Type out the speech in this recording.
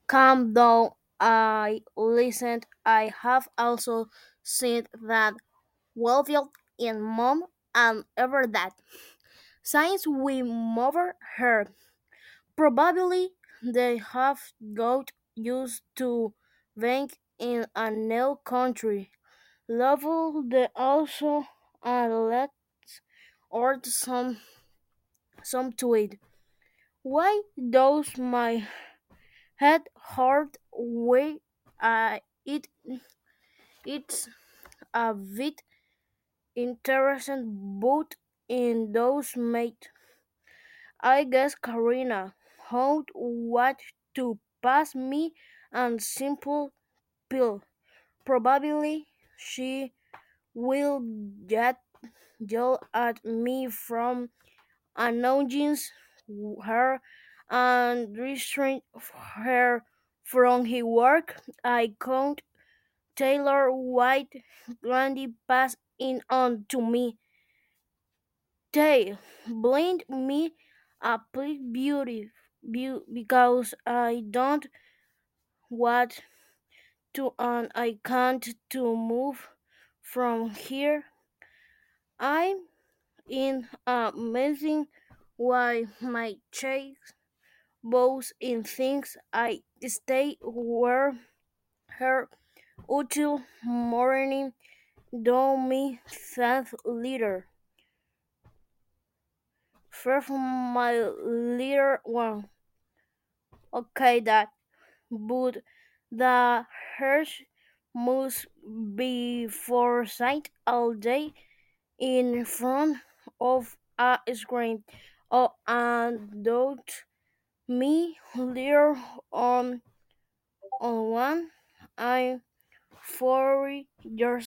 Calm down, I listened. I have also seen that Wellfield in Mom and ever that. Since we moved here, probably they have got used to being in a new country. Level they also let or some tweet. Why does my head hurt way it's a bit interesting but in those mate. I guess Karina how what to pass me and simple pill. Probably she will get yell at me from announcing her and restrain her from her work. I count Taylor White Grandy pass in on to me. They blind me a because I don't want to and I can't to move from here. I'm in amazing why my chase bows in things I stay where her until morning do me that leader. First my leader one. Okay that but the Hirsch must be foresight all day in front of a screen. Oh, and don't me later on one. I'm 40 years